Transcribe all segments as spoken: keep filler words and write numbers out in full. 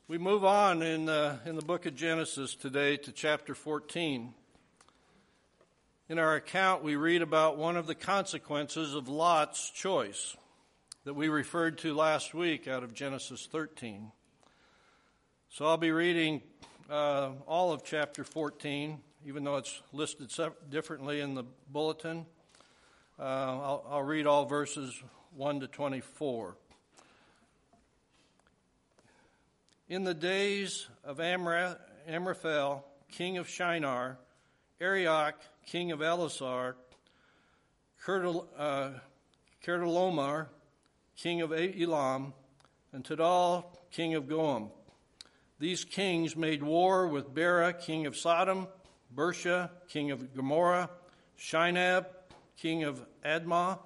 We move on in, uh, in the book of Genesis today to chapter fourteen. In our account, we read about one of the consequences of Lot's choice that we referred to last week out of Genesis thirteen. So I'll be reading uh, all of chapter fourteen, even though it's listed differently in the bulletin. Uh, I'll, I'll read all verses one to twenty-four. In the days of Amra, Amraphel, king of Shinar, Arioch, king of Elasar, Kedorlaomer, uh, Kedorlaomer, king of Elam, and Tidal, king of Goam. These kings made war with Bera, king of Sodom, Bersha, king of Gomorrah, Shinab, king of Admah,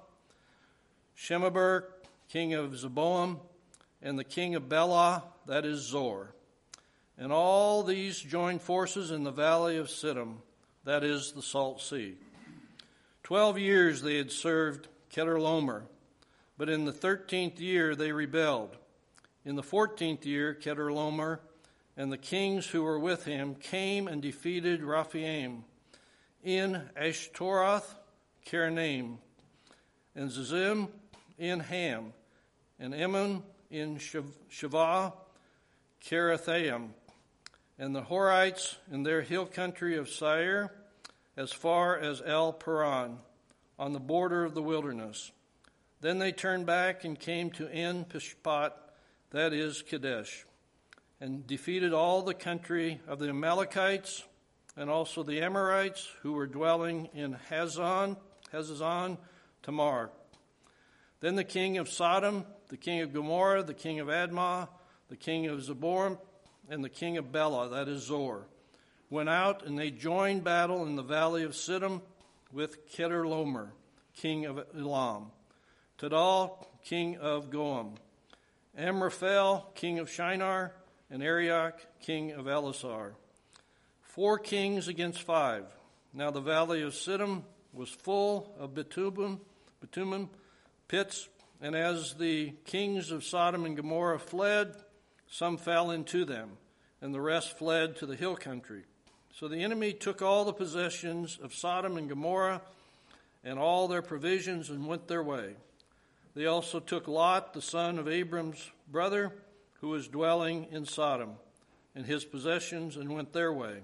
Shemeber, king of Zeboam, and the king of Bela, that is Zor. And all these joined forces in the valley of Siddim, that is the Salt Sea. Twelve years they had served Kedorlaomer, but in the thirteenth year they rebelled. In the fourteenth year, Kedorlaomer and the kings who were with him came and defeated Rephaim in Ashtaroth, Karnaim, and Zizim in Ham, and Ammon in Shavah, Kerathaim, and the Horites in their hill country of Seir, as far as El Paran, on the border of the wilderness. Then they turned back and came to En Pishpat, that is Kadesh, and defeated all the country of the Amalekites and also the Amorites who were dwelling in Hazon, Hazazon Tamar. Then the king of Sodom, the king of Gomorrah, the king of Admah, the king of Zeboam, and the king of Bela, that is Zor, went out and they joined battle in the valley of Siddim with Kedorlaomer, king of Elam, Tidal, king of Goam, Amraphel, king of Shinar, and Arioch, king of Elasar. Four kings against five. Now the valley of Siddim was full of bitumen, bitumen pits, and as the kings of Sodom and Gomorrah fled, some fell into them, and the rest fled to the hill country. So the enemy took all the possessions of Sodom and Gomorrah and all their provisions and went their way. They also took Lot, the son of Abram's brother, who was dwelling in Sodom, and his possessions, and went their way.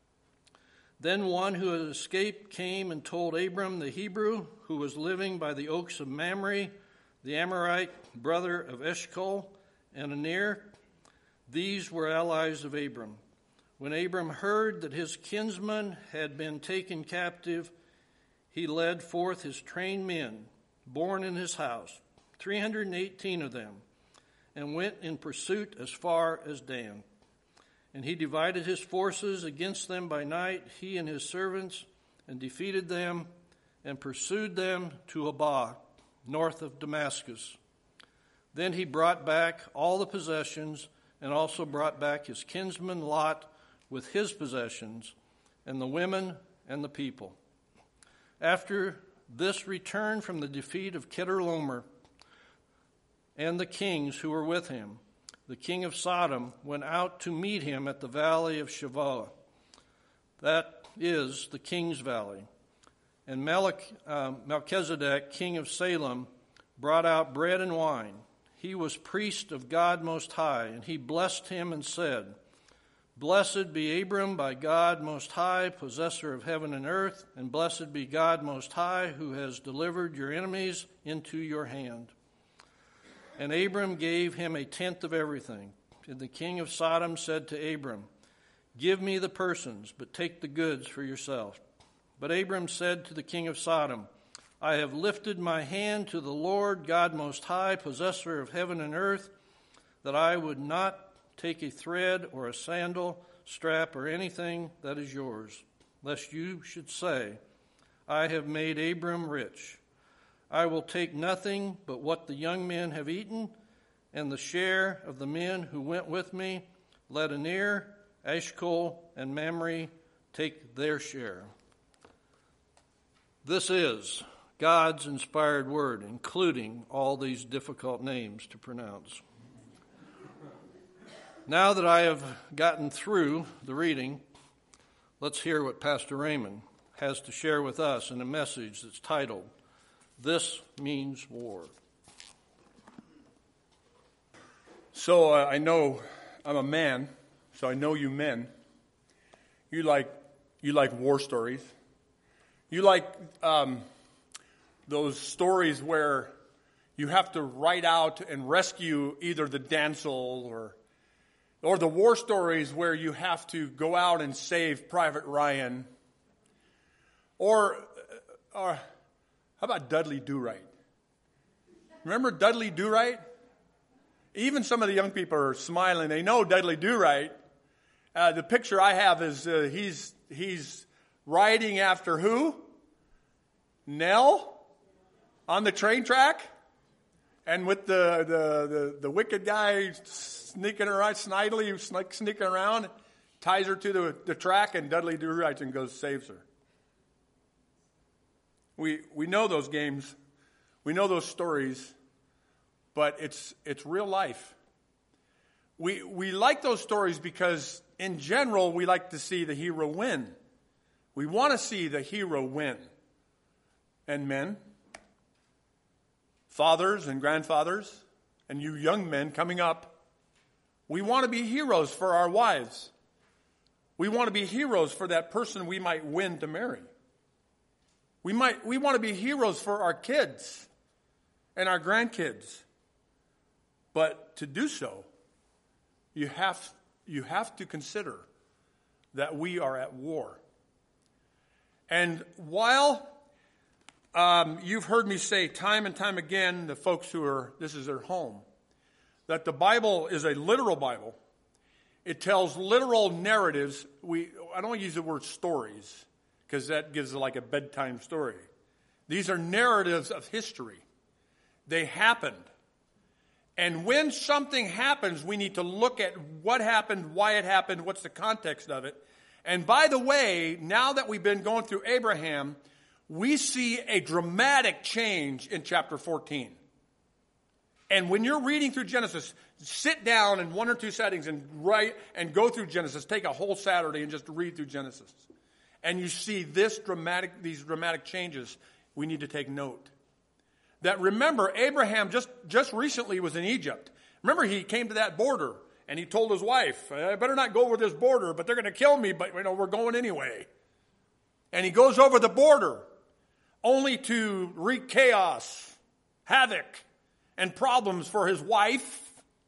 Then one who had escaped came and told Abram the Hebrew, who was living by the oaks of Mamre, the Amorite brother of Eshcol and Aner. These were allies of Abram. When Abram heard that his kinsman had been taken captive, he led forth his trained men, born in his house, three hundred eighteen of them, and went in pursuit as far as Dan. And he divided his forces against them by night, he and his servants, and defeated them and pursued them to Abah, north of Damascus. Then he brought back all the possessions and also brought back his kinsman Lot with his possessions and the women and the people. After this return from the defeat of Kedorlaomer and the kings who were with him, the king of Sodom went out to meet him at the valley of Shavah. That is the king's valley. And Melech, uh, Melchizedek, king of Salem, brought out bread and wine. He was priest of God Most High, and he blessed him and said, Blessed be Abram by God Most High, possessor of heaven and earth, and blessed be God Most High, who has delivered your enemies into your hand. And Abram gave him a tenth of everything. And the king of Sodom said to Abram, Give me the persons, but take the goods for yourself. But Abram said to the king of Sodom, I have lifted my hand to the Lord God Most High, possessor of heaven and earth, that I would not take a thread or a sandal strap or anything that is yours, lest you should say, I have made Abram rich. I will take nothing but what the young men have eaten, and the share of the men who went with me, let Aner, Eshcol, and Mamre take their share. This is God's inspired word, including all these difficult names to pronounce. Now that I have gotten through the reading, let's hear what Pastor Raymond has to share with us in a message that's titled, This Means War. So uh, I know I'm a man, so I know you men. You like you like war stories. You like um, those stories where you have to ride out and rescue either the damsel or or the war stories where you have to go out and save Private Ryan. Or, or how about Dudley Do-Right? Remember Dudley Do-Right? Even some of the young people are smiling. They know Dudley Do-Right. Uh, the picture I have is uh, he's he's riding after who? Nell on the train track, and with the the the, the wicked guy sneaking around, snidely sneaking around, ties her to the, the track, and Dudley Do-Right and goes saves her. We we know those games, we know those stories, but it's it's real life. We we like those stories because in general we like to see the hero win. We want to see the hero win. And men, fathers and grandfathers, and you young men coming up, we want to be heroes for our wives. We want to be heroes for that person we might win to marry. We might we want to be heroes for our kids and our grandkids. But to do so, you have you have to consider that we are at war. And while um, you've heard me say time and time again, the folks who are, this is their home, that the Bible is a literal Bible. It tells literal narratives. We I don't use the word stories because that gives like a bedtime story. These are narratives of history. They happened. And when something happens, we need to look at what happened, why it happened, what's the context of it. And by the way, now that we've been going through Abraham, we see a dramatic change in chapter fourteen. And when you're reading through Genesis, sit down in one or two settings and write and go through Genesis. Take a whole Saturday and just read through Genesis. And you see this dramatic, these dramatic changes. We need to take note. That remember, Abraham just, just recently was in Egypt. Remember, he came to that border and he told his wife, I better not go over this border, but they're going to kill me, but you know, we're going anyway. And he goes over the border only to wreak chaos, havoc, and problems for his wife.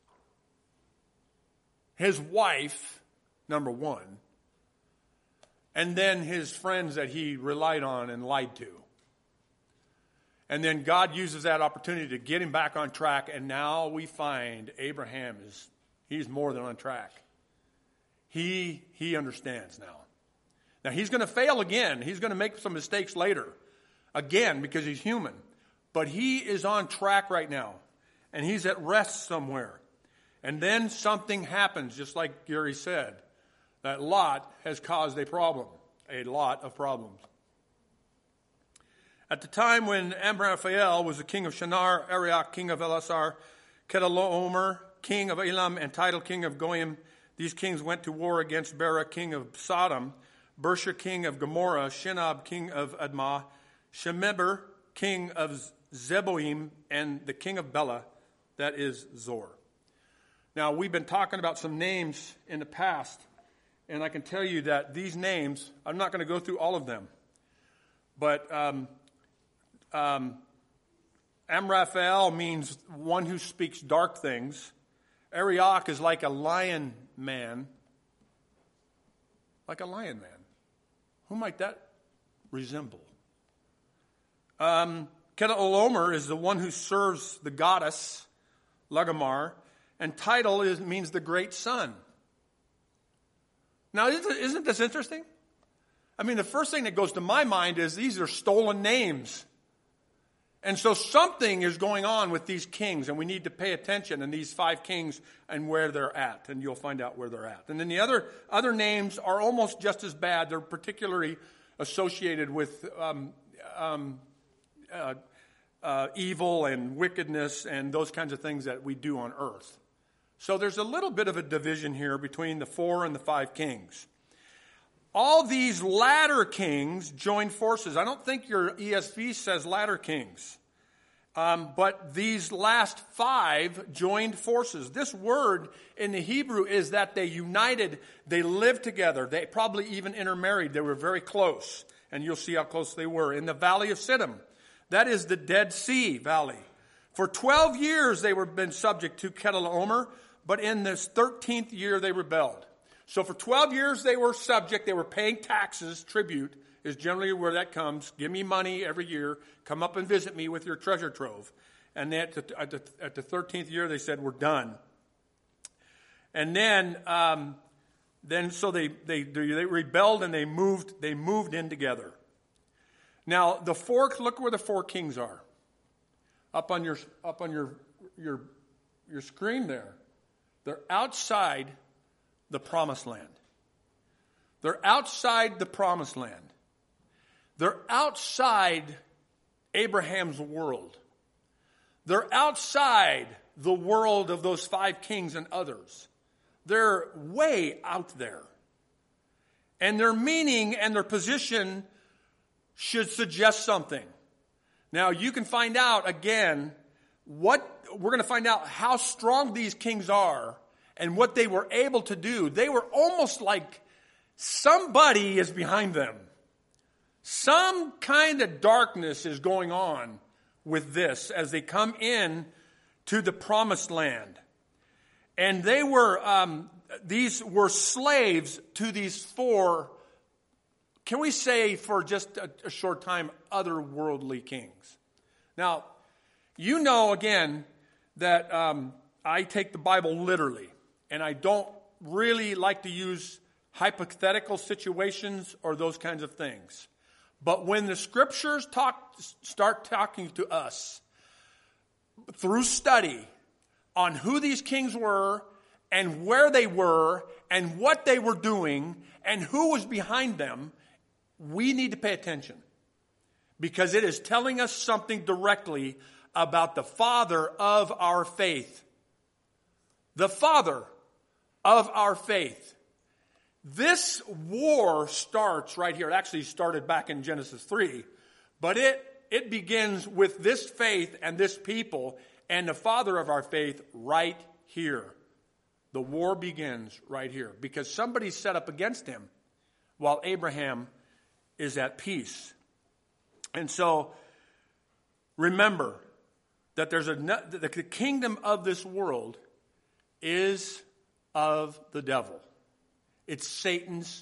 His wife, number one. And then his friends that he relied on and lied to. And then God uses that opportunity to get him back on track. And now we find Abraham is, he's more than on track. He, he understands now. Now he's going to fail again. He's going to make some mistakes later. Again, because he's human. But he is on track right now. And he's at rest somewhere. And then something happens, just like Gary said. That Lot has caused a problem. A lot of problems. At the time when Amraphel was the king of Shinar, Arioch, king of Elasar, Kedorlaomer, king of Elam, and Tidal, king of Goyim, these kings went to war against Bera, king of Sodom, Bersha, king of Gomorrah, Shinab, king of Admah, Shemeber, king of Zeboim, and the king of Bela, that is Zor. Now, we've been talking about some names in the past, and I can tell you that these names, I'm not going to go through all of them, but um, um, Amraphel means one who speaks dark things. Arioch is like a lion man. Like a lion man. Who might that resemble? Um, Kedorlaomer is the one who serves the goddess, Lagamar, and Tidal is, means the great sun. Now, isn't, isn't this interesting? I mean, the first thing that goes to my mind is these are stolen names. And so something is going on with these kings, and we need to pay attention in these five kings and where they're at, and you'll find out where they're at. And then the other other names are almost just as bad. They're particularly associated with um, um, uh, uh, evil and wickedness and those kinds of things that we do on earth. So there's a little bit of a division here between the four and the five kings. All these latter kings joined forces. I don't think your E S V says latter kings. Um, but these last five joined forces. This word in the Hebrew is that they united, they lived together, they probably even intermarried. They were very close. And you'll see how close they were. In the valley of Siddim, that is the Dead Sea Valley. For twelve years they were been subject to Chedorlaomer, but in this thirteenth year they rebelled. So for twelve years they were subject, they were paying taxes, tribute is generally where that comes. Give me money every year, come up and visit me with your treasure trove. And then at the, at the, at the thirteenth year they said, we're done. And then, um, then so they, they, they rebelled and they moved, they moved in together. Now the four, look where the four kings are. Up on your, up on your, your, your screen there. They're outside the promised land. They're outside the promised land. They're outside Abraham's world. They're outside the world of those five kings and others. They're way out there. And their meaning and their position should suggest something. Now, you can find out, again, what we're going to find out how strong these kings are and what they were able to do. They were almost like somebody is behind them. Some kind of darkness is going on with this as they come in to the promised land. And they were, um, these were slaves to these four, can we say for just a, a short time, otherworldly kings. Now, you know, again, that um, I take the Bible literally, and I don't really like to use hypothetical situations or those kinds of things. But when the scriptures talk, start talking to us through study on who these kings were and where they were and what they were doing and who was behind them, we need to pay attention. Because it is telling us something directly about the father of our faith. The father of our faith. This war starts right here. It actually started back in Genesis three. But it, it begins with this faith and this people and the father of our faith right here. The war begins right here. Because somebody's set up against him while Abraham is at peace. And so, remember that there's a, the kingdom of this world is of the devil. It's Satan's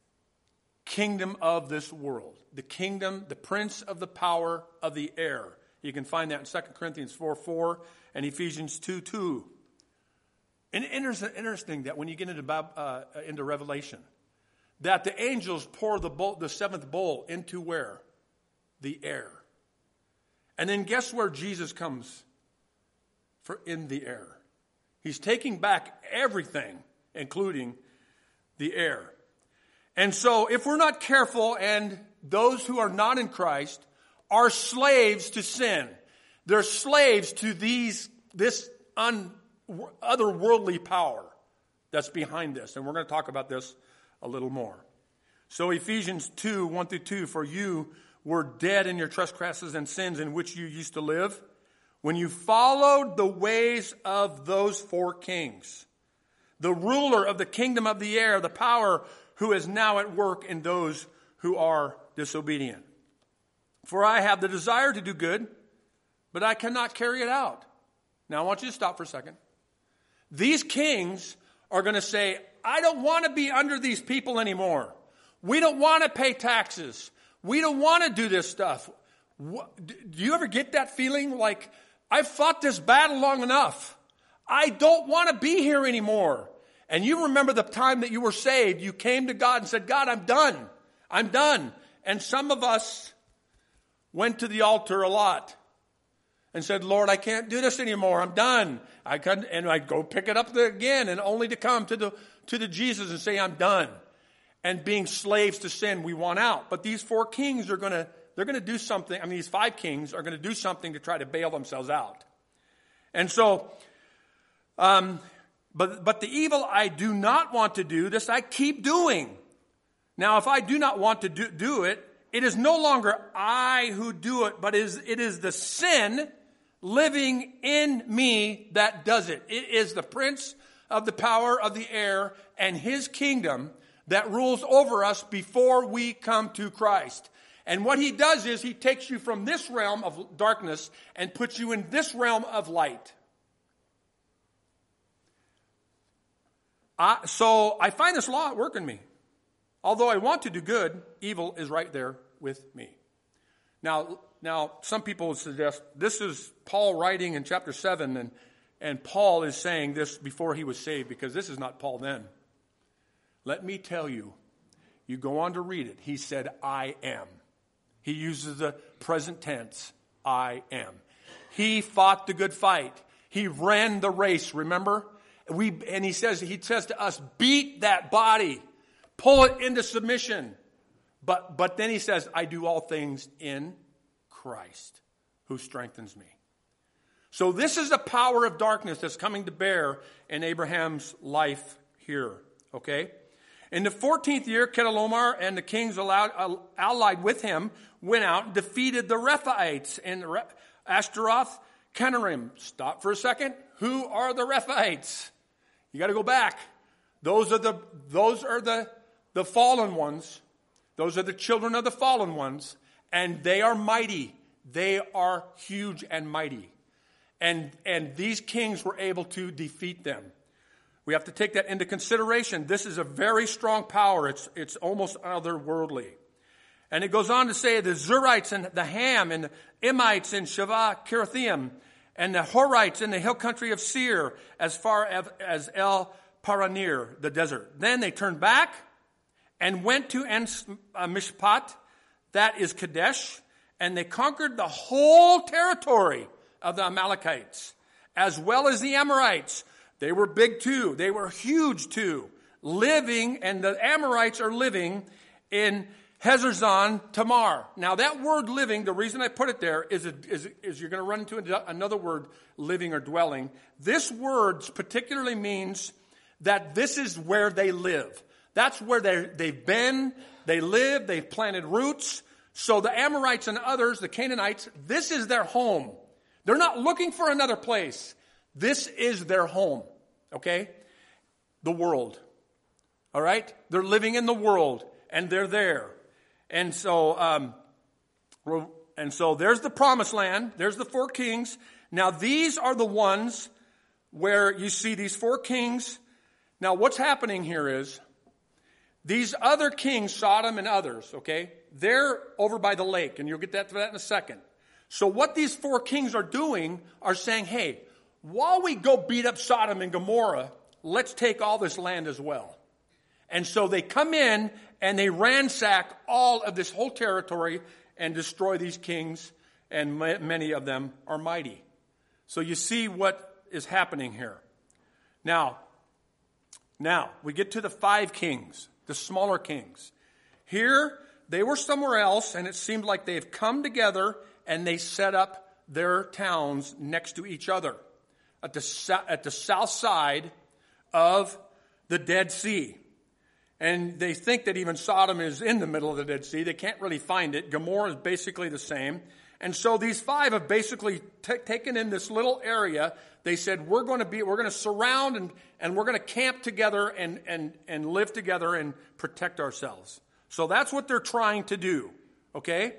kingdom of this world. The kingdom, the prince of the power of the air. You can find that in Second Corinthians four four and Ephesians two two. And it's interesting that when you get into, uh, into Revelation, that the angels pour the, bowl, the seventh bowl into where? The air. And then guess where Jesus comes for in the air? He's taking back everything, including the air. And so if we're not careful, and those who are not in Christ are slaves to sin, they're slaves to these this un, otherworldly power that's behind this. And we're going to talk about this a little more. So Ephesians two, one through two, for you were dead in your trespasses and sins in which you used to live, when you followed the ways of those four kings, the ruler of the kingdom of the air, the power who is now at work in those who are disobedient. For I have the desire to do good, but I cannot carry it out. Now I want you to stop for a second. These kings are going to say, I don't want to be under these people anymore. We don't want to pay taxes. We don't want to do this stuff. Do you ever get that feeling like, I've fought this battle long enough. I don't want to be here anymore. And you remember the time that you were saved, you came to God and said, God, I'm done. I'm done. And some of us went to the altar a lot and said, Lord, I can't do this anymore. I'm done. I couldn't, and I'd go pick it up again, and only to come to the, to the Jesus and say, I'm done. And being slaves to sin, we want out. But these four kings are going to, they're going to do something. I mean, these five kings are going to do something to try to bail themselves out. And so, um, but, but the evil I do not want to do, this I keep doing. Now, if I do not want to do, do it, it is no longer I who do it, but is, it is the sin living in me that does it. It is the prince of the power of the air and his kingdom that rules over us before we come to Christ. And what he does is he takes you from this realm of darkness and puts you in this realm of light. I, so I find this law at work in me. Although I want to do good, evil is right there with me. Now, now some people would suggest this is Paul writing in chapter seven, and, and Paul is saying this before he was saved, because this is not Paul then. Let me tell you, you go on to read it. He said, I am. He uses the present tense, I am. He fought the good fight. He ran the race, remember? We, and he says, he says to us, beat that body. Pull it into submission. But, but then he says, I do all things in Christ, who strengthens me. So this is the power of darkness that's coming to bear in Abraham's life here, okay? In the fourteenth year, Chedorlaomer and the kings allowed, uh, allied with him went out and defeated the Rephaites in Re- Ashtaroth, Kenarim. Stop for a second. Who are the Rephaites? You got to go back. Those are the those are the the fallen ones. Those are the children of the fallen ones, and they are mighty. They are huge and mighty, and and these kings were able to defeat them. We have to take that into consideration. This is a very strong power. It's, it's almost otherworldly. And it goes on to say the Zurites and the Ham and the Emites in Shavah Kiriathaim and the Horites in the hill country of Seir as far as, as El Paranir, the desert. Then they turned back and went to En Mishpat, that is Kadesh, and they conquered the whole territory of the Amalekites, as well as the Amorites. They were big too. They were huge too. Living, and the Amorites are living in Hazazon Tamar. Now that word living, the reason I put it there is, a, is, is you're going to run into another word, living or dwelling. This word particularly means that this is where they live. That's where they've been, they live, they've planted roots. So the Amorites and others, the Canaanites, this is their home. They're not looking for another place. This is their home, okay? The world, all right? They're living in the world, and they're there. And so, um, and so there's the promised land. There's the four kings. Now, these are the ones where you see these four kings. Now, what's happening here is these other kings, Sodom and others, okay, they're over by the lake, and you'll get that to that in a second. So what these four kings are doing are saying, hey, while we go beat up Sodom and Gomorrah, let's take all this land as well. And so they come in and they ransack all of this whole territory and destroy these kings, and many of them are mighty. So you see what is happening here. Now, now we get to the five kings, the smaller kings. Here, they were somewhere else, and it seemed like they've come together and they set up their towns next to each other at the, at the south side of the Dead Sea. And they think that even Sodom is in the middle of the Dead Sea. They can't really find it. Gomorrah is basically the same. And so these five have basically t- taken in this little area. They said, we're going to be, we're going to surround and, and we're going to camp together and, and, and live together and protect ourselves. So that's what they're trying to do. Okay?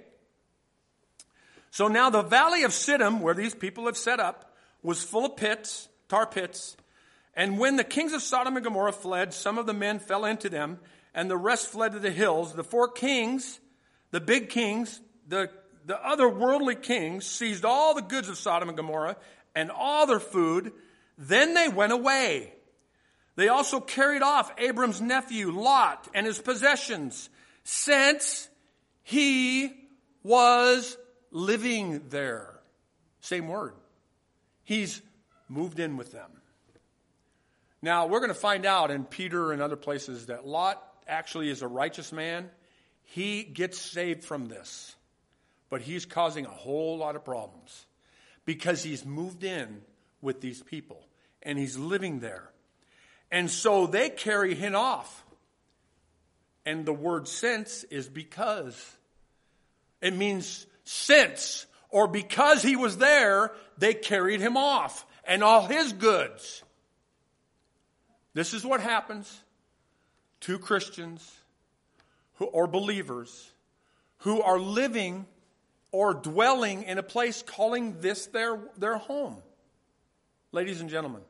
So now the valley of Siddim, where these people have set up, was full of pits, tar pits. And when the kings of Sodom and Gomorrah fled, some of the men fell into them, and the rest fled to the hills. The four kings, the big kings, the, the other worldly kings, seized all the goods of Sodom and Gomorrah and all their food. Then they went away. They also carried off Abram's nephew, Lot, and his possessions, since he was living there. Same word. He's moved in with them. Now, we're going to find out in Peter and other places that Lot actually is a righteous man. He gets saved from this. But he's causing a whole lot of problems because he's moved in with these people and he's living there. And so they carry him off. And the word since is because. It means since or because he was there, they carried him off and all his goods. This is what happens to Christians who, or believers who are living or dwelling in a place calling this their, their home. Ladies and gentlemen,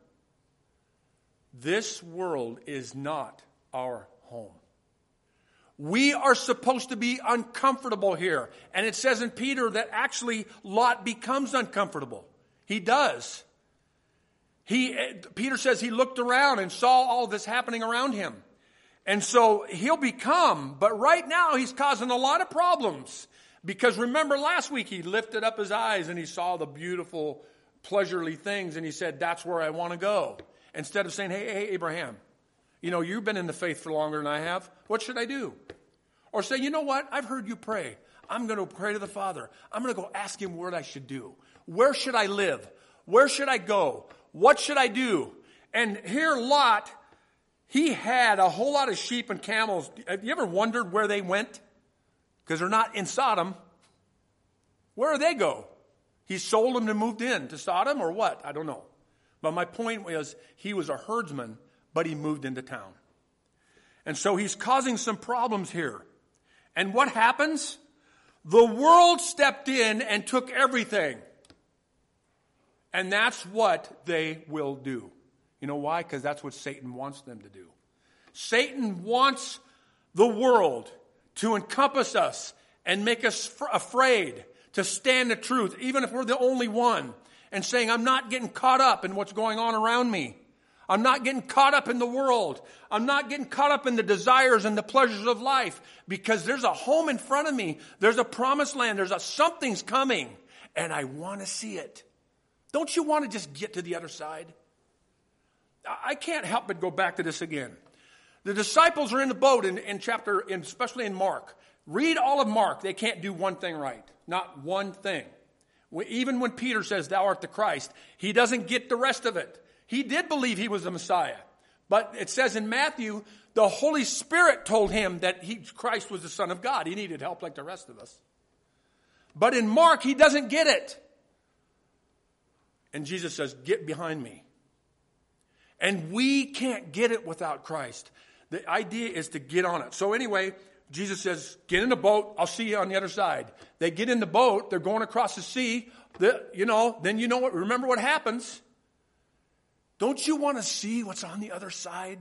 this world is not our home. We are supposed to be uncomfortable here. And it says in Peter that actually Lot becomes uncomfortable. He does. He, Peter says he looked around and saw all this happening around him. And so he'll become, but right now he's causing a lot of problems. Because remember last week he lifted up his eyes and he saw the beautiful, pleasurely things and he said, that's where I want to go. Instead of saying, hey, hey, Abraham, you know, you've been in the faith for longer than I have. What should I do? Or say, you know what? I've heard you pray. I'm going to pray to the Father. I'm going to go ask him what I should do. Where should I live? Where should I go? What should I do? And here Lot, he had a whole lot of sheep and camels. Have you ever wondered where they went? Because they're not in Sodom. Where do they go? He sold them and moved in to Sodom or what? I don't know. But my point was he was a herdsman, but he moved into town. And so he's causing some problems here. And what happens? The world stepped in and took everything. And that's what they will do. You know why? Because that's what Satan wants them to do. Satan wants the world to encompass us and make us f- afraid to stand the truth, even if we're the only one. And saying, I'm not getting caught up in what's going on around me. I'm not getting caught up in the world. I'm not getting caught up in the desires and the pleasures of life. Because there's a home in front of me. There's a promised land. There's a something's coming. And I want to see it. Don't you want to just get to the other side? I can't help but go back to this again. The disciples are in the boat in, in chapter, in, especially in Mark. Read all of Mark. They can't do one thing right. Not one thing. Even when Peter says, thou art the Christ, he doesn't get the rest of it. He did believe he was the Messiah. But it says in Matthew, the Holy Spirit told him that he, Christ was the Son of God. He needed help like the rest of us. But in Mark, he doesn't get it. And Jesus says, get behind me. And we can't get it without Christ. The idea is to get on it. So anyway, Jesus says, get in the boat. I'll see you on the other side. They get in the boat. They're going across the sea. The, you know, then you know what? Remember what happens. Don't you want to see what's on the other side?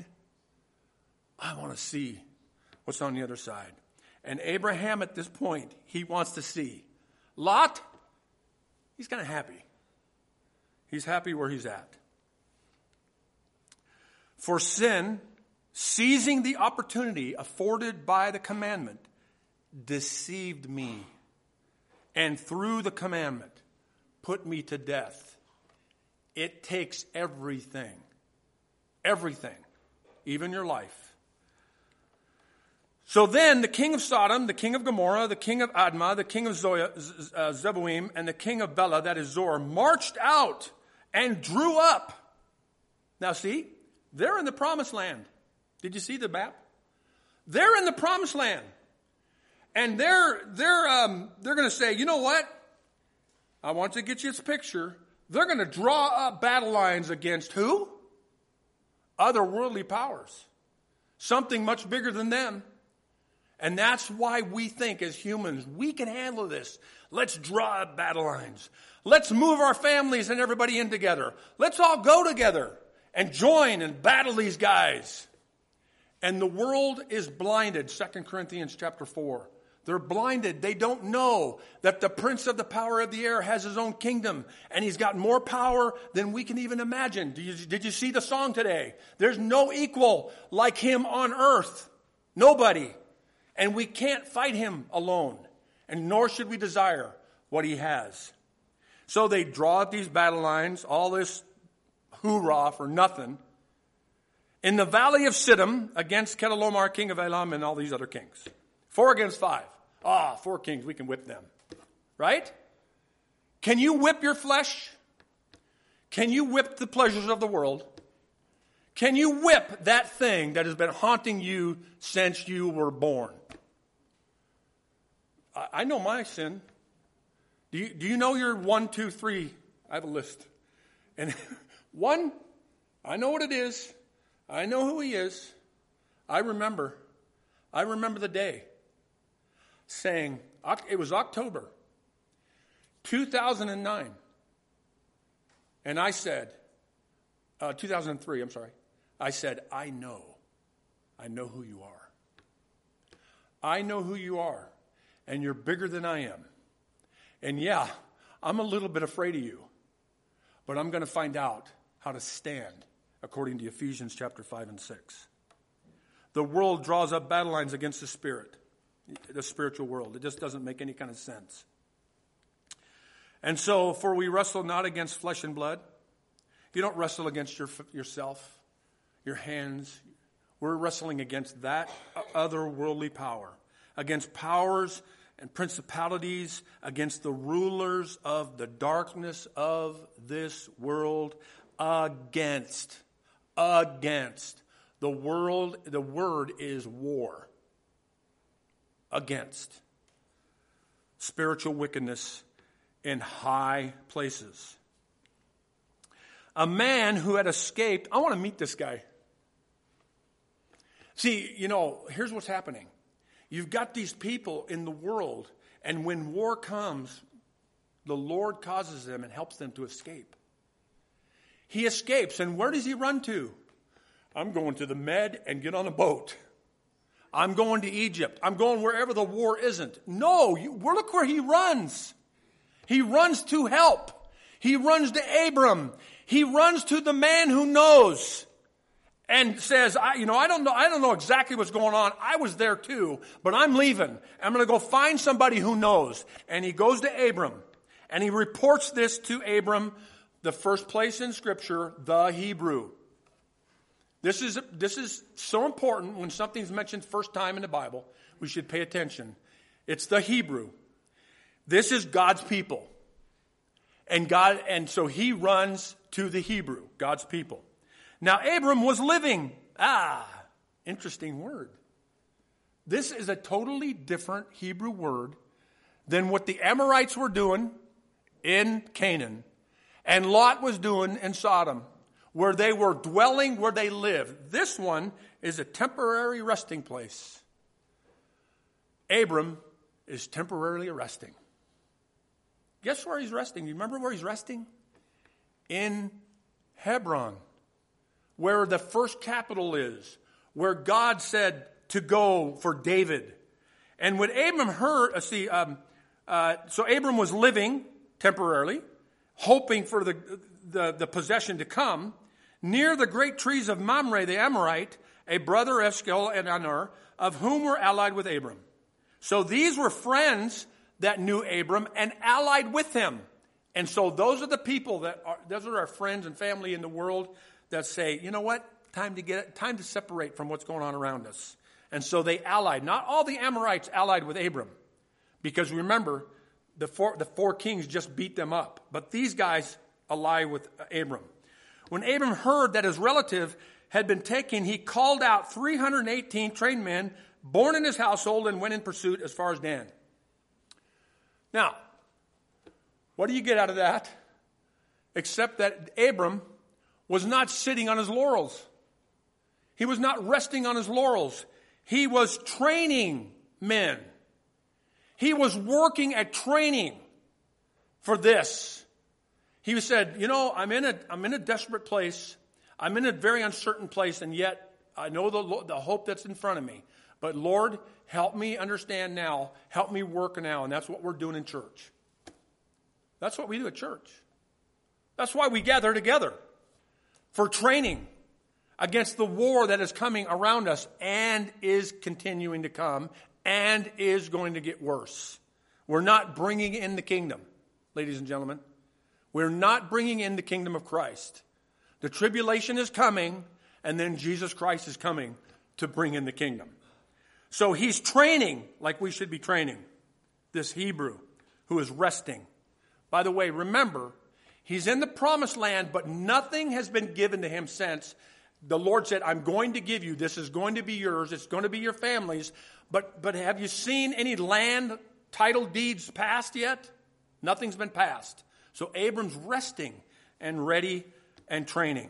I want to see what's on the other side. And Abraham at this point, he wants to see. Lot, he's kind of happy. He's happy where he's at. For sin, seizing the opportunity afforded by the commandment, deceived me, and through the commandment, put me to death. It takes everything, everything, even your life. So then the king of Sodom, the king of Gomorrah, the king of Admah, the king of Zoya, uh, Zeboim, and the king of Bela, that is Zor, marched out and drew up. Now see, they're in the promised land. Did you see the map? They're in the promised land. And they're, they're, um, they're going to say, you know what? I want to get you this picture. They're going to draw up battle lines against who? Other worldly powers. Something much bigger than them. And that's why we think as humans, we can handle this. Let's draw up battle lines. Let's move our families and everybody in together. Let's all go together and join and battle these guys. And the world is blinded. Second Corinthians chapter four. They're blinded. They don't know that the prince of the power of the air has his own kingdom. And he's got more power than we can even imagine. Did you, did you see the song today? There's no equal like him on earth. Nobody. And we can't fight him alone. And nor should we desire what he has. So they draw up these battle lines, all this hoorah for nothing. In the valley of Siddim against Chedorlaomer, king of Elam, and all these other kings. Four against five. Ah, four kings, we can whip them. Right? Can you whip your flesh? Can you whip the pleasures of the world? Can you whip that thing that has been haunting you since you were born? I, I know my sin. Do you, do you know your one, two, three? I have a list. And one, I know what it is. I know who he is. I remember. I remember the day saying, it was October two thousand nine. And I said, uh, two thousand three, I'm sorry. I said, I know. I know who you are. I know who you are. And you're bigger than I am. And yeah, I'm a little bit afraid of you. But I'm going to find out how to stand according to Ephesians chapter five and six. The world draws up battle lines against the spirit, the spiritual world. It just doesn't make any kind of sense. And so, for we wrestle not against flesh and blood. You don't wrestle against your, yourself, your hands. We're wrestling against that otherworldly power, against powers and principalities, against the rulers of the darkness of this world, against, against. The world, the word is war. Against. Spiritual wickedness in high places. A man who had escaped, I want to meet this guy. See, you know, here's what's happening. You've got these people in the world, and when war comes, the Lord causes them and helps them to escape. He escapes, and where does he run to? I'm going to the Med and get on a boat. I'm going to Egypt. I'm going wherever the war isn't. No, you, look where he runs. He runs to help. He runs to Abram. He runs to the man who knows and says, I, you know, I don't know, I don't know exactly what's going on. I was there too, but I'm leaving. I'm going to go find somebody who knows. And he goes to Abram and he reports this to Abram, the first place in Scripture, the Hebrew. This is, this is so important when something's mentioned first time in the Bible. We should pay attention. It's the Hebrew. This is God's people. And God, and so he runs to the Hebrew, God's people. Now Abram was living. Ah, interesting word. This is a totally different Hebrew word than what the Amorites were doing in Canaan and Lot was doing in Sodom, where they were dwelling, where they lived. This one is a temporary resting place. Abram is temporarily resting. Guess where he's resting? You remember where he's resting? In Hebron, where the first capital is, where God said to go for David. And when Abram heard, uh, see, um, uh, so Abram was living temporarily, hoping for the, the, the possession to come, near the great trees of Mamre the Amorite, a brother of Eshcol and Aner, of whom were allied with Abram. So these were friends that knew Abram and allied with him. And so those are the people that are, those are our friends and family in the world that say, you know what, time to get time to separate from what's going on around us. And so they allied. Not all the Amorites allied with Abram, because remember, the four, the four kings just beat them up. But these guys ally with Abram. When Abram heard that his relative had been taken, he called out three hundred eighteen trained men born in his household and went in pursuit as far as Dan. Now, what do you get out of that? Except that Abram was not sitting on his laurels. He was not resting on his laurels. He was training men. He was working at training for this. He said, you know, I'm in a, I'm in a desperate place. I'm in a very uncertain place, and yet I know the, the hope that's in front of me. But Lord, help me understand now. Help me work now. And that's what we're doing in church. That's what we do at church. That's why we gather together. For training against the war that is coming around us and is continuing to come and is going to get worse. We're not bringing in the kingdom, ladies and gentlemen. We're not bringing in the kingdom of Christ. The tribulation is coming, and then Jesus Christ is coming to bring in the kingdom. So he's training like we should be training this Hebrew who is resting. By the way, remember, he's in the promised land, but nothing has been given to him since. The Lord said, I'm going to give you, this is going to be yours, it's going to be your family's, but, but have you seen any land title deeds passed yet? Nothing's been passed. So Abram's resting and ready and training.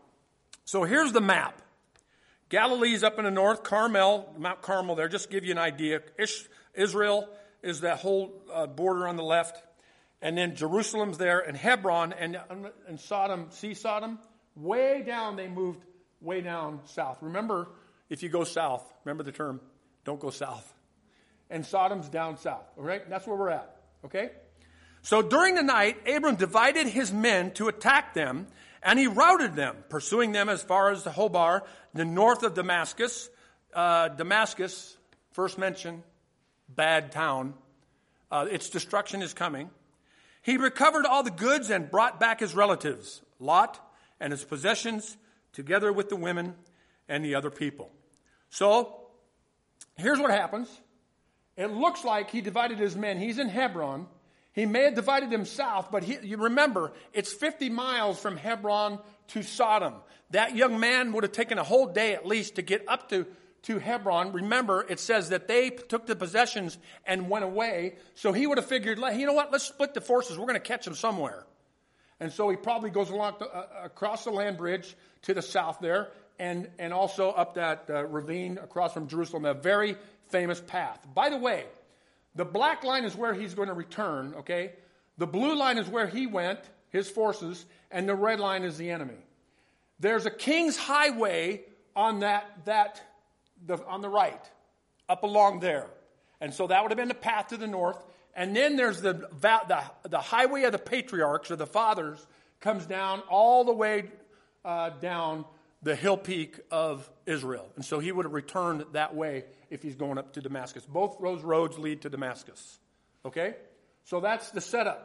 So here's the map. Galilee's up in the north, Carmel, Mount Carmel there, just to give you an idea. Ish, Israel is that whole uh, border on the left. And then Jerusalem's there, and Hebron, and, and Sodom, see Sodom? Way down, they moved way down south. Remember, if you go south, remember the term, don't go south. And Sodom's down south, all right? That's where we're at, okay? So during the night, Abram divided his men to attack them, and he routed them, pursuing them as far as the Hobar, the north of Damascus. Uh, Damascus, first mention, bad town. Uh, its destruction is coming. He recovered all the goods and brought back his relatives, Lot and his possessions, together with the women and the other people. So, here's what happens. It looks like he divided his men. He's in Hebron. He may have divided them south, but he, you remember, it's fifty miles from Hebron to Sodom. That young man would have taken a whole day at least to get up to to Hebron. Remember, it says that they took the possessions and went away. So he would have figured, you know what, let's split the forces. We're going to catch them somewhere. And so he probably goes along the, uh, across the land bridge to the south there, and, and also up that uh, ravine across from Jerusalem, a very famous path. By the way, the black line is where he's going to return, okay? The blue line is where he went, his forces, and the red line is the enemy. There's a king's highway on that that The, on the right, up along there. And so that would have been the path to the north. And then there's the, the, the highway of the patriarchs, or the fathers, comes down all the way uh, down the hill peak of Israel. And so he would have returned that way if he's going up to Damascus. Both those roads lead to Damascus. Okay? So that's the setup.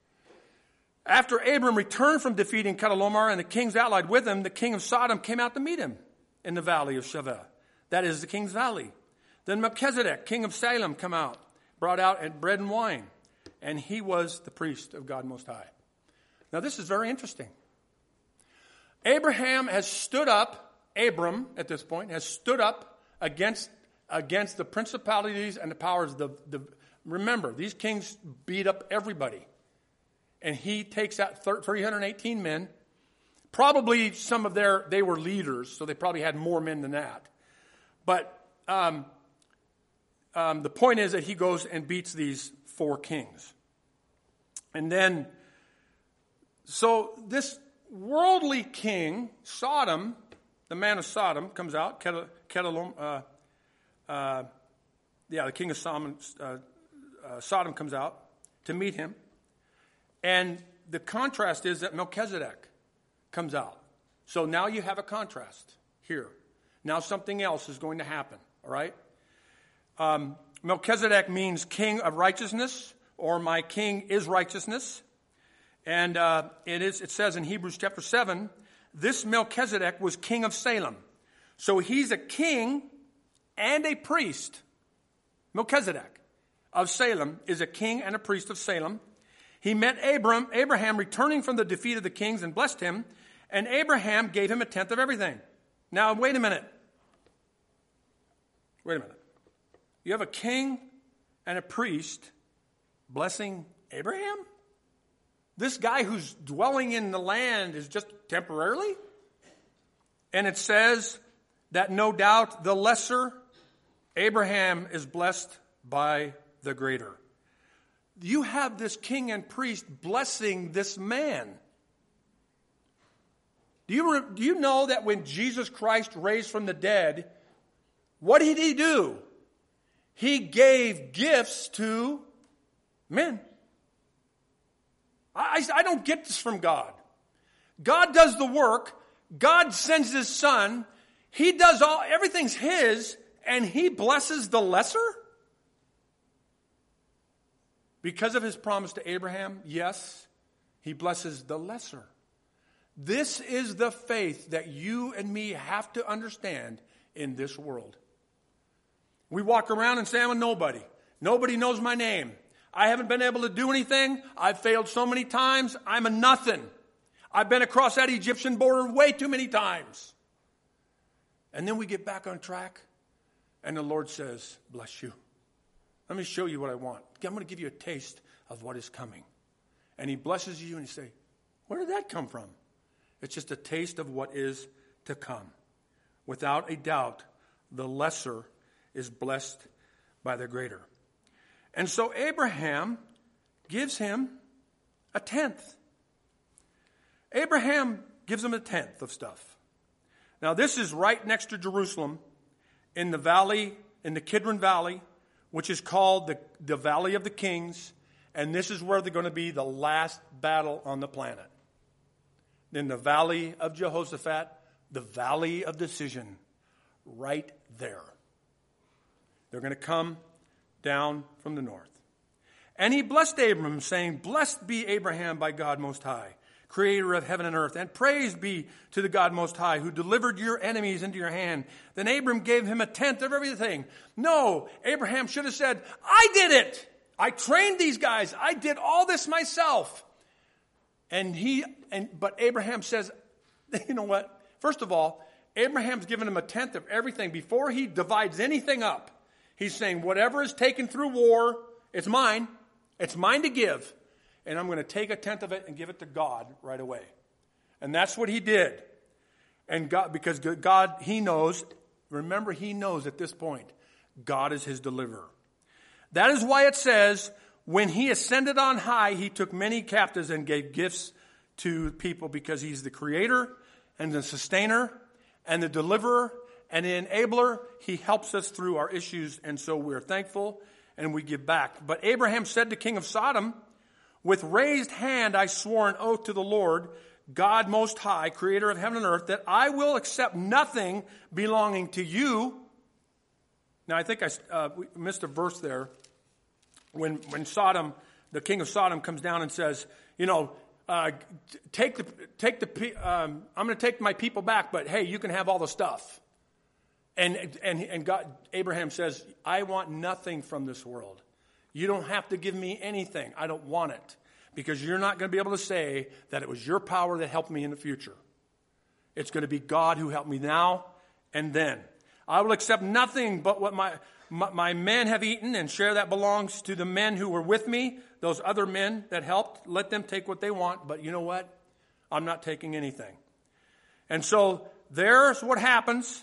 After Abram returned from defeating Chedorlaomer and the kings allied with him, the king of Sodom came out to meet him in the valley of Shaveh. That is the king's valley. Then Melchizedek, king of Salem, come out, brought out bread and wine, and he was the priest of God Most High. Now this is very interesting. Abraham has stood up, Abram at this point, has stood up against, against the principalities and the powers. The, the, remember, these kings beat up everybody. And he takes out three hundred eighteen men. Probably some of their, they were leaders, so they probably had more men than that. But um, um, the point is that he goes and beats these four kings. And then, so this worldly king, Sodom, the man of Sodom, comes out. Chedorlaomer, uh, uh, yeah, the king of Sodom, uh, uh, Sodom comes out to meet him. And the contrast is that Melchizedek comes out. So now you have a contrast here. Now something else is going to happen, all right? Um, Melchizedek means king of righteousness, or my king is righteousness. And uh, it is. It says in Hebrews chapter seven, this Melchizedek was king of Salem. So he's a king and a priest. Melchizedek of Salem is a king and a priest of Salem. He met Abram, Abraham returning from the defeat of the kings and blessed him, and Abraham gave him a tenth of everything. Now, wait a minute. Wait a minute. You have a king and a priest blessing Abraham? This guy who's dwelling in the land is just temporarily? And it says that no doubt the lesser Abraham is blessed by the greater. You have this king and priest blessing this man. Do you, do you know that when Jesus Christ raised from the dead, what did he do? He gave gifts to men. I, I don't get this from God. God does the work. God sends his son. He does all, everything's his, and he blesses the lesser? Because of his promise to Abraham, yes, he blesses the lesser. This is the faith that you and me have to understand in this world. We walk around and say, I'm a nobody. Nobody knows my name. I haven't been able to do anything. I've failed so many times. I'm a nothing. I've been across that Egyptian border way too many times. And then we get back on track, and the Lord says, bless you. Let me show you what I want. I'm going to give you a taste of what is coming. And he blesses you, and you say, where did that come from? It's just a taste of what is to come. Without a doubt, the lesser is blessed by the greater. And so Abraham gives him a tenth. Abraham gives him a tenth of stuff. Now, this is right next to Jerusalem in the valley, in the Kidron Valley, which is called the, the Valley of the Kings. And this is where they're going to be the last battle on the planet. In the Valley of Jehoshaphat, the Valley of Decision, right there. They're going to come down from the north. And he blessed Abram, saying, blessed be Abraham by God Most High, creator of heaven and earth, and praise be to the God Most High, who delivered your enemies into your hand. Then Abram gave him a tenth of everything. No, Abraham should have said, I did it. I trained these guys. I did all this myself. And he, and but Abraham says, you know what? First of all, Abraham's given him a tenth of everything. Before he divides anything up, he's saying, whatever is taken through war, it's mine. It's mine to give. And I'm going to take a tenth of it and give it to God right away. And that's what he did. And God, because God, he knows, remember, he knows at this point, God is his deliverer. That is why it says, when he ascended on high, he took many captives and gave gifts to people, because he's the creator and the sustainer and the deliverer and the enabler. He helps us through our issues, and so we're thankful and we give back. But Abraham said to King of Sodom, with raised hand I swore an oath to the Lord, God Most High, creator of heaven and earth, that I will accept nothing belonging to you. Now, I think I uh, missed a verse there. When when Sodom, the king of Sodom, comes down and says, you know, uh, take the take the um, I'm going to take my people back, but hey, you can have all the stuff. And and and God, Abraham says, I want nothing from this world. You don't have to give me anything. I don't want it, because you're not going to be able to say that it was your power that helped me in the future. It's going to be God who helped me now and then. I will accept nothing but what my, my, my men have eaten, and share that belongs to the men who were with me, those other men that helped. Let them take what they want, but you know what? I'm not taking anything. And so there's what happens,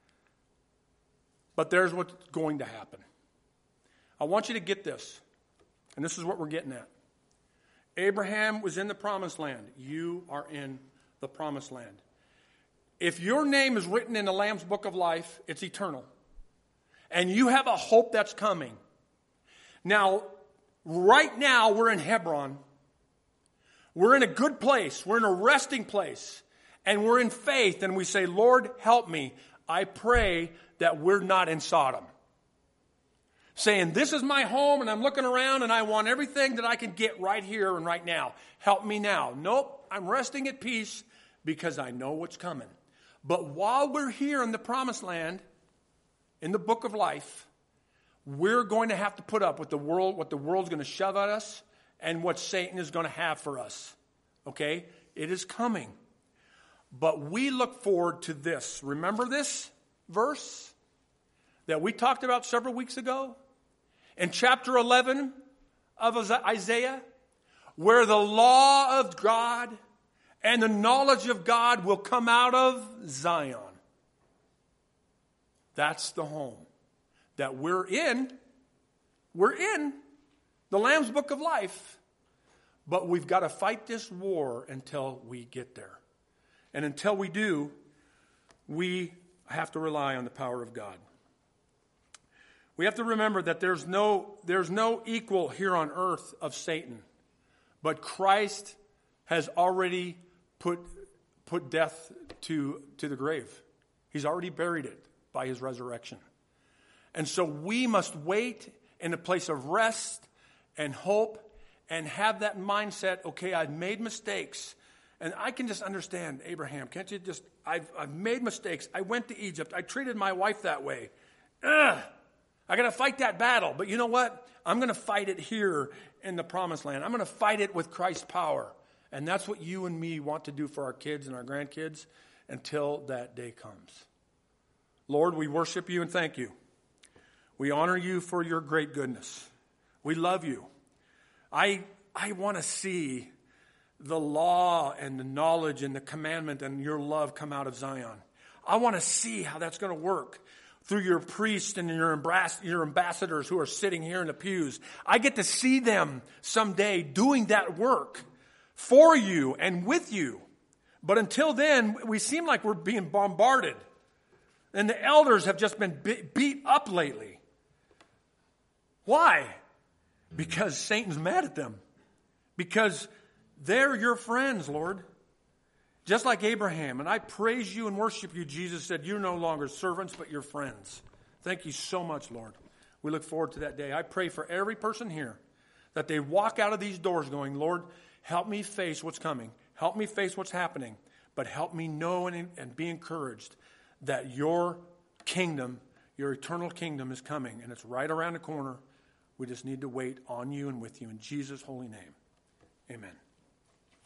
but there's what's going to happen. I want you to get this, and this is what we're getting at. Abraham was in the promised land. You are in the promised land. If your name is written in the Lamb's Book of Life, it's eternal. And you have a hope that's coming. Now, right now, we're in Hebron. We're in a good place. We're in a resting place. And we're in faith, and we say, Lord, help me. I pray that we're not in Sodom. Saying, this is my home, and I'm looking around, and I want everything that I can get right here and right now. Help me now. Nope, I'm resting at peace because I know what's coming. But while we're here in the promised land, in the book of life, we're going to have to put up with the world, what the world's going to shove at us, and what Satan is going to have for us. Okay? It is coming. But we look forward to this. Remember this verse that we talked about several weeks ago? In chapter eleven of Isaiah, where the law of God and the knowledge of God will come out of Zion. That's the home that we're in. We're in the Lamb's Book of Life. But we've got to fight this war until we get there. And until we do, we have to rely on the power of God. We have to remember that there's no, there's no equal here on earth of Satan. But Christ has already put, put death to, to the grave. He's already buried it by his resurrection. And so we must wait in a place of rest and hope and have that mindset, okay, I've made mistakes. And I can just understand, Abraham, can't you just, I've, I've made mistakes. I went to Egypt. I treated my wife that way. Ugh, I got to fight that battle. But you know what? I'm going to fight it here in the promised land. I'm going to fight it with Christ's power. And that's what you and me want to do for our kids and our grandkids until that day comes. Lord, we worship you and thank you. We honor you for your great goodness. We love you. I, I want to see the law and the knowledge and the commandment and your love come out of Zion. I want to see how that's going to work through your priests and your ambassadors who are sitting here in the pews. I get to see them someday doing that work for you and with you. But until then, we seem like we're being bombarded. And the elders have just been beat up lately. Why? Because Satan's mad at them. Because they're your friends, Lord. Just like Abraham. And I praise you and worship you. Jesus said, you're no longer servants, but you're friends. Thank you so much, Lord. We look forward to that day. I pray for every person here that they walk out of these doors going, Lord, help me face what's coming. Help me face what's happening. But help me know and, and be encouraged that your kingdom, your eternal kingdom is coming. And it's right around the corner. We just need to wait on you and with you. In Jesus' holy name, amen.